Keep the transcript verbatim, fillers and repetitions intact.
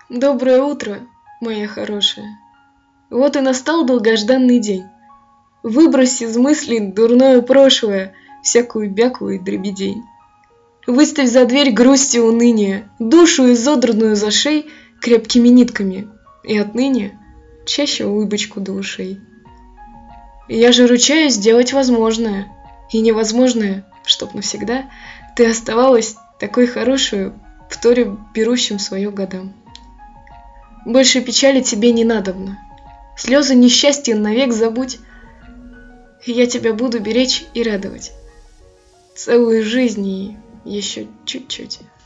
Доброе утро, моя хорошая. Вот и настал долгожданный день. Выбрось из мыслей дурное прошлое, всякую бяку и дребедень. Выставь за дверь грусть и уныние, душу изодранную за шей крепкими нитками, и отныне чаще улыбочку до ушей. Я же ручаюсь сделать возможное и невозможное, чтоб навсегда ты оставалась такой хорошей, вторя берущим свое годам. Больше печали тебе не надобно, слезы несчастья навек забудь, и я тебя буду беречь и радовать целую жизнь и еще чуть-чуть.